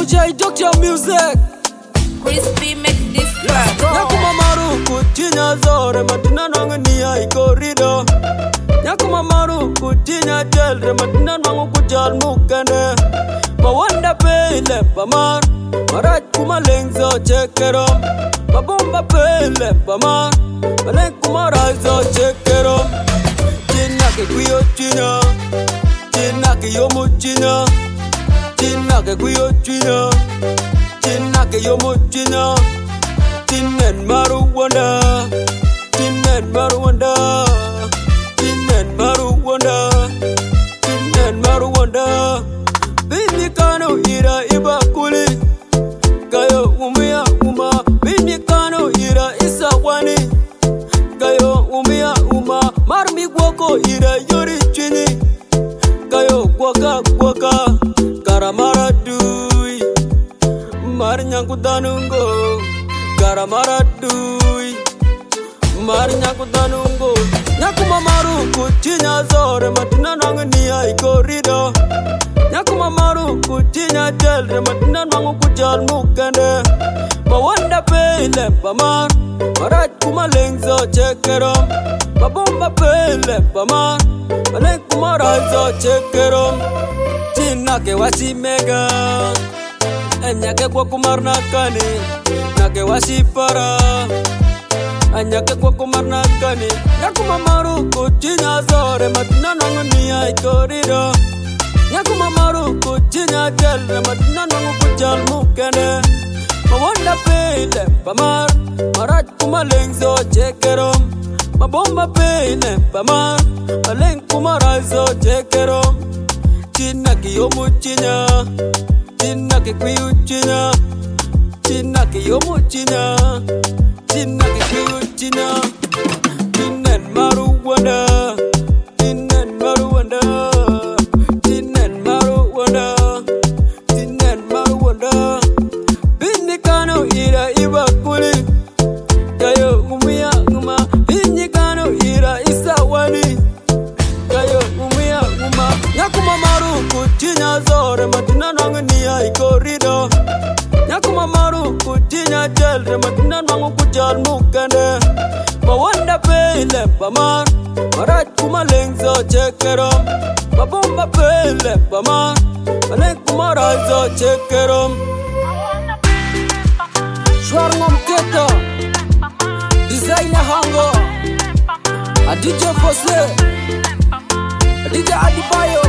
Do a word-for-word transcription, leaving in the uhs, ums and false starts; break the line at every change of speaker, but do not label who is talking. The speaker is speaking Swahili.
J Doctor Music.
Crispy make this track.
Nyakuma maru kutinya zore matina nangu ni ai corridor. Nyakuma maru kutinya jelre matina nangu kujal mukane. Mawanda pele pamar marat kuma lengzo chekerom. Mabomba pele pamar maleng kuma raizo chekerom. China ke kuyo china, China ke yomu china, China ke kuyo china, China ke yomu china. Tinen maruwanda, tinen maruwanda, tinen maruwanda, tinen maruwanda. Bini kano ira iba kuli, kayo umia uma. Bini kano ira isa wani, kayo umia uma. Marmi gwako ira yori chini, kayo gwaka gwaka. Karamara dui, mar nyangu danungo. Karamara dui, mar nyangu danungo. Nyakuma maru kutinya zore matina nangu ni ai corridor. Nyakuma maru kutinya jelre matina nangu kujal mukande. Mawanda pele pamar marat kuma lengzo chekerom. Mabomba pele pamar maleng kuma raizo chekerom. China ke wasi mega, enya ke kwa kumar nakani. Nake wasi para, enya ke kwa kumar nakani. Nyakuma maru kutinya zore matina nangu ni ai corridor. Nyakuma maru kutinya jelre matina nangu kujal mukene. Mawanda pele pamar marat kuma lengzo chekerom. Mabomba pele pamar maleng kuma raizo chekerom. China ke yomu china, China ke kuyu china, China ke yomu china, China ke kuyu china. Tinen maruwanda, tinen maruwanda, tinen maruwanda, tinen maruwanda. Bini kano ira iba kuli, kayo umia uma. Bini kano ira isa wani, kayo umia uma. Nyakuma maru kutinya zore matina nangu ni ai corridor. Nyakuma maru kutinya jelre matina nangu kujal mukande. Mawanda pele pamar marat kuma lengzo chekerom. Mabomba pele pamar maleng kuma raizo chekerom. Shwarngom keto Designer Hango, a D J Fose, a D J Adibayo.